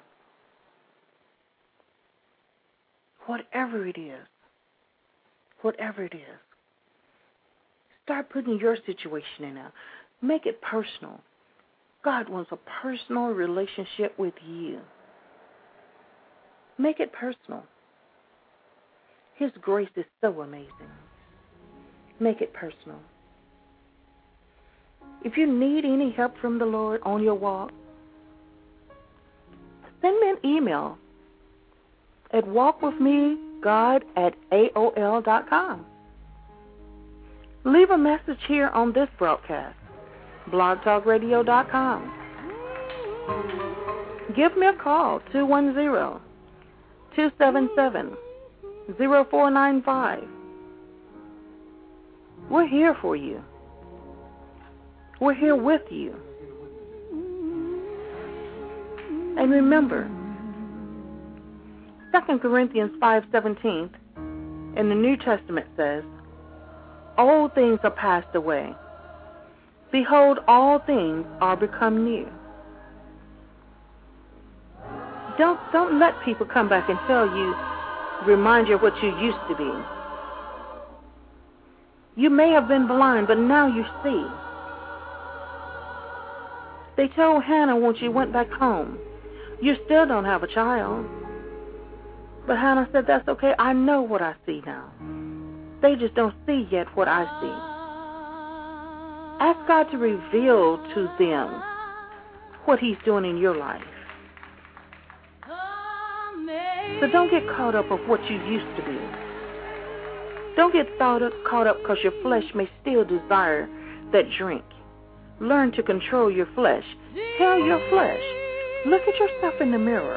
Speaker 2: Whatever it is. Whatever it is. Start putting your situation in there. Make it personal. God wants a personal relationship with you. Make it personal. His grace is so amazing. Make it personal. If you need any help from the Lord on your walk, send me an email at walkwithmegod@aol.com. Leave a message here on this broadcast, blogtalkradio.com. Give me a call, 210-277-0495. We're here for you. We're here with you. And remember, 2 Corinthians 5:17 in the New Testament says, "Old things are passed away. Behold, all things are become new." Don't let people come back and tell you, remind you of what you used to be. You may have been blind, but now you see. They told Hannah when she went back home, "You still don't have a child." But Hannah said, "That's okay. I know what I see now. They just don't see yet what I see." Ask God to reveal to them what He's doing in your life. So don't get caught up with what you used to be. Don't get caught up because your flesh may still desire that drink. Learn to control your flesh. Tell your flesh. Look at yourself in the mirror.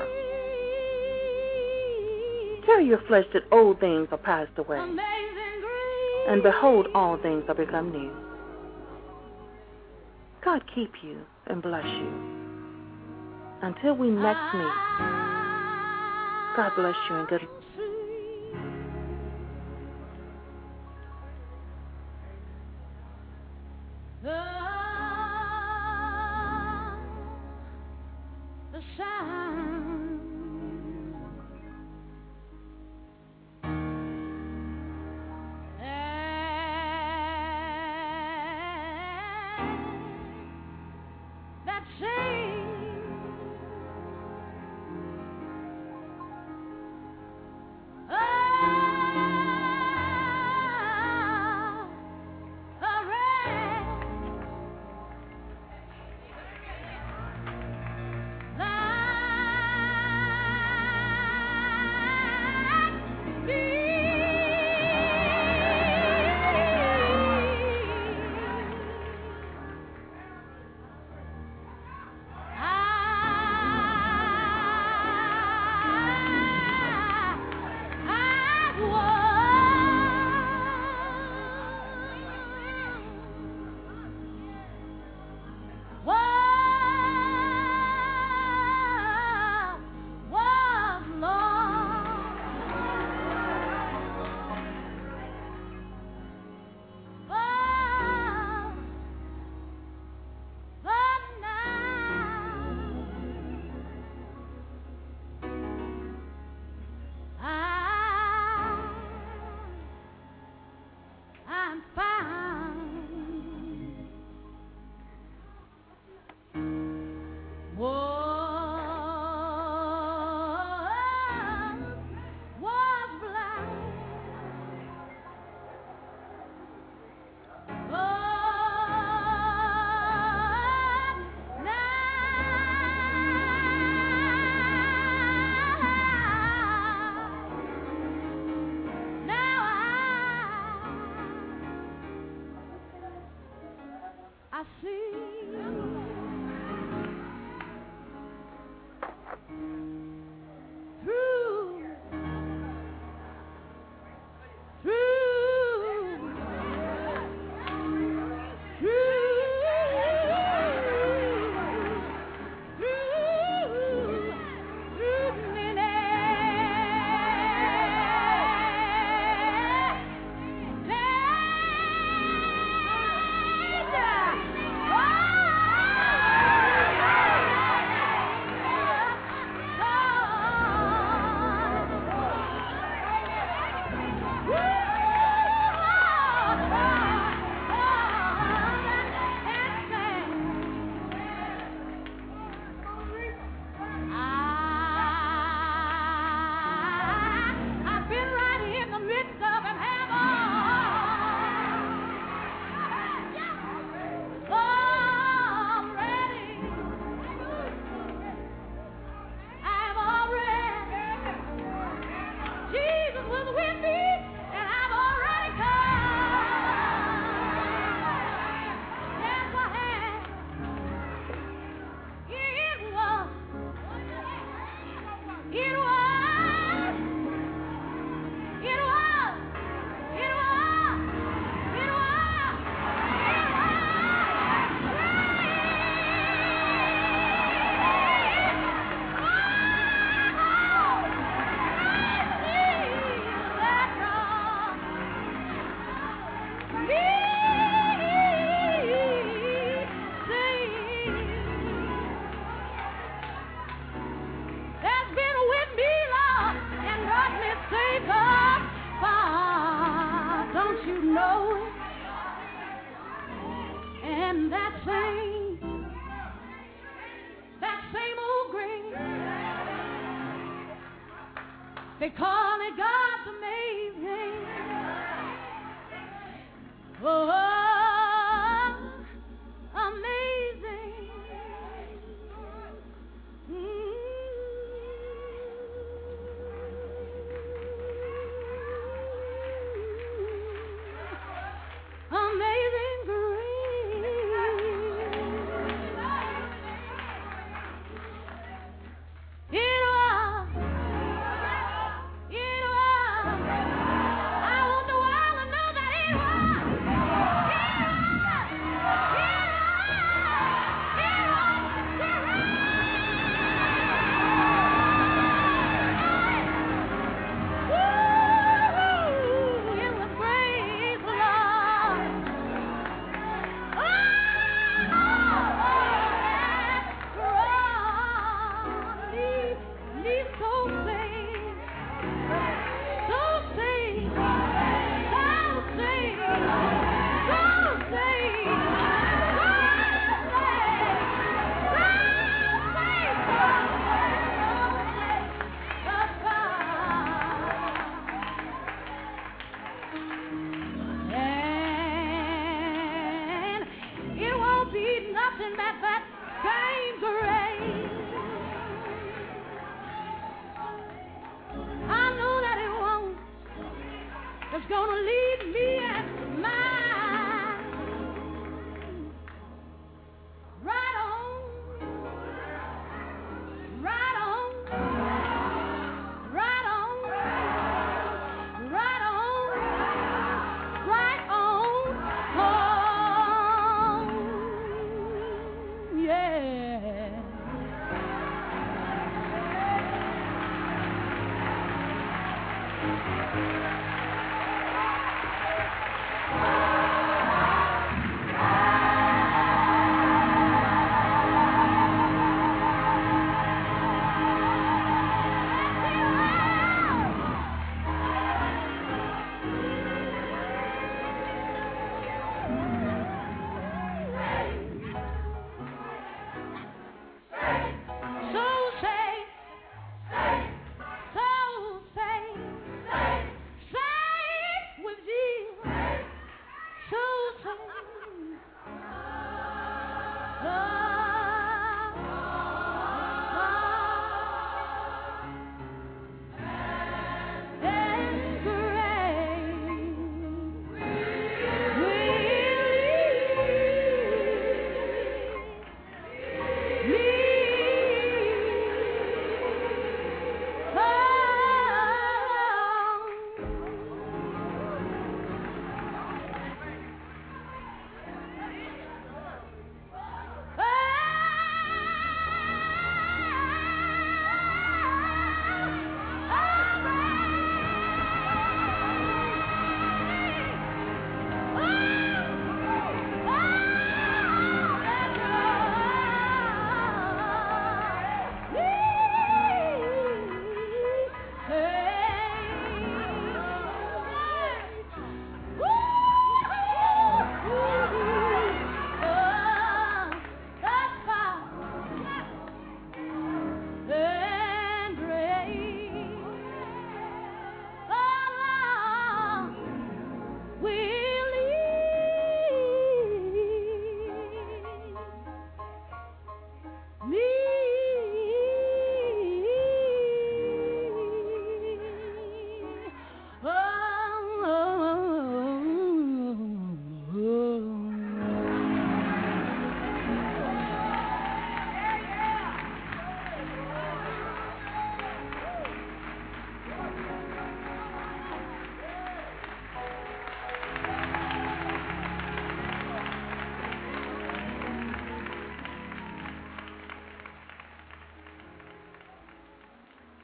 Speaker 2: Tell your flesh that old things are passed away. And behold, all things are become new. God keep you and bless you. Until we next meet, God bless you and good.
Speaker 3: They call it God's amazing. Oh, amazing. Amazing grace. It was. I want the world to know that it was. gonna lead me at mine. Right on, right on, right on, right on, right on, home. Yeah.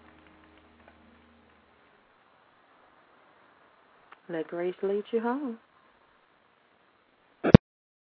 Speaker 2: Let grace lead you home.